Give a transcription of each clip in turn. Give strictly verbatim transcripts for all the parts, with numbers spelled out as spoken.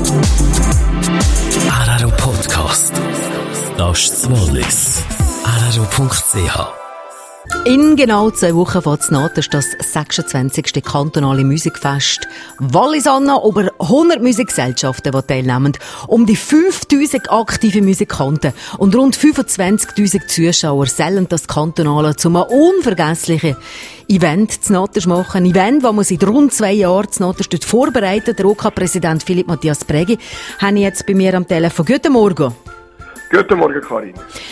R R O Podcast. Das ist das Wallis. R R O Punkt C H. In genau zwei Wochen fängt es an, das ist das sechsundzwanzigste kantonale Musikfest Wallis an. Über hundert Musikgesellschaften, die teilnehmen, um die fünftausend aktive Musikanten und rund fünfundzwanzigtausend Zuschauer sollen das Kantonale zu einem unvergesslichen Event zu Natters machen. Ein Event, das man seit rund zwei Jahren zu Natters vorbereitet. Der O K-Präsident Philipp Matthias Prägi habe ich jetzt bei mir am Telefon. Guten Morgen. Guten Morgen, Karin.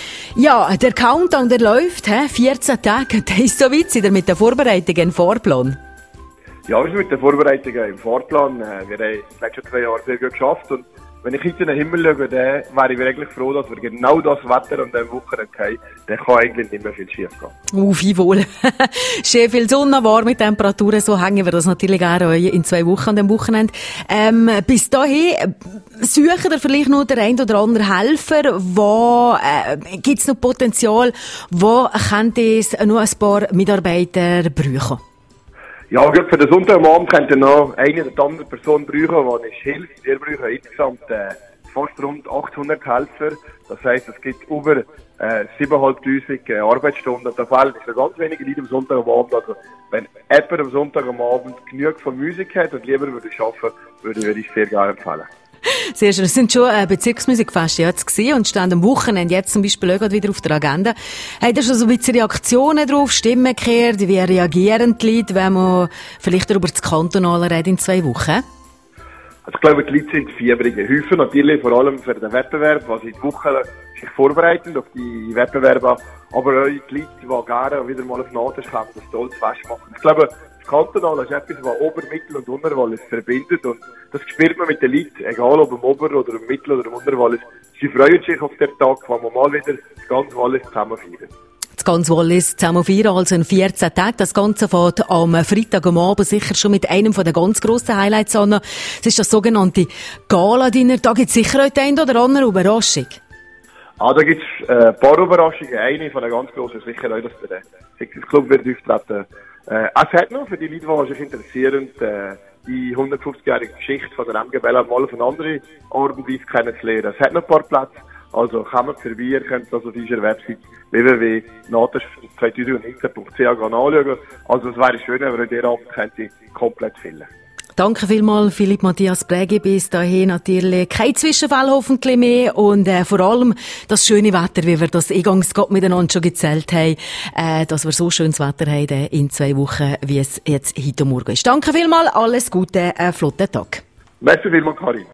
Ja, der Countdown, der läuft, he? vierzehn Tage, der ist so weit, sind ihr mit den Vorbereitungen im Fahrplan? Ja, wir sind mit den Vorbereitungen im Fahrplan. Wir haben die letzten zwei Jahre sehr gut geschafft. Und wenn ich jetzt in den Himmel schaue, dann wäre ich wirklich froh, dass wir genau das Wetter an diesem Wochenende haben. Dann kann eigentlich nicht mehr viel schief gehen. Uh, viel wohl. Schön viel Sonne, warme Temperaturen, so hängen wir das natürlich auch in zwei Wochen an dem Wochenende. Ähm, bis dahin, suchen ihr vielleicht noch den einen oder anderen Helfer? Wo äh, gibt es noch Potenzial? Wo könnte es noch ein paar Mitarbeiter brauchen? Ja, gerade für den Sonntag am Abend könnte noch eine oder andere Person brauchen, die uns hilft. Wir brauchen insgesamt äh, fast rund achthundert Helfer. Das heisst, es gibt über äh, siebentausendfünfhundert äh, Arbeitsstunden. Da fehlen noch ganz wenige Leute am Sonntag am Abend. Also, wenn jemand am Sonntag am Abend genug von Musik hat und lieber würde arbeiten, würde, würde ich sehr gerne empfehlen. Sehr schön. Es sind schon äh, Bezirksmusikfeste jetzt gesehen und stehen am Wochenende jetzt zum Beispiel auch wieder auf der Agenda. Habt ihr schon so ein bisschen Reaktionen drauf, Stimmen gehört? Wie reagieren die Leute, wenn man vielleicht über das Kantonale redet in zwei Wochen? Also ich glaube, die Leute sind fiebrige Häufen, natürlich vor allem für den Wettbewerb, was in Wochen sich vorbereiten auf die Wettbewerbe, aber auch die Leute, die gerne wieder mal auf Natters kommen, das tolles Fest machen. Ich glaube, das Kantonale ist etwas, was Ober-, Mittel- und Unterwallis verbindet und das spürt man mit den Leuten, egal ob im Ober- oder im Mittel- oder im Unterwallis. Sie freuen sich auf den Tag, wo wir mal wieder das ganze Wallis zusammen feiern. Das ganze Wallis zusammen feiern, also in vierzehn Tagen. Das Ganze fängt am Freitag am Abend sicher schon mit einem der ganz grossen Highlights an. Das ist das sogenannte Gala-Dinner. Da gibt es sicher heute eine oder andere Überraschung. Ah, da gibt es äh, ein paar Überraschungen. Eine von den ganz grossen ist sicher auch, dass der Sixties Club wird auftreten. Äh, es hat noch für die Leute, die sich interessieren, äh, die hundertfünfzigjährige Geschichte von der M G Bella mal auf eine andere Art und Weise kennenzulernen. Es hat noch ein paar Plätze, also kommt vorbei, ihr könnt das auf unserer Website w w w punkt natters zweitausendneunzehn punkt c h anschauen. Also es wäre schön, wenn ihr den Abend könnte komplett füllen. Danke vielmals, Philipp Matthias Prägi. Bis dahin natürlich kein Zwischenfall hoffentlich mehr und äh, vor allem das schöne Wetter, wie wir das eingangs gerade miteinander schon gezählt haben, äh, dass wir so schönes Wetter haben in zwei Wochen, wie es jetzt heute Morgen ist. Danke vielmals, alles Gute, einen flotten Tag. Merci vielmals, Karin.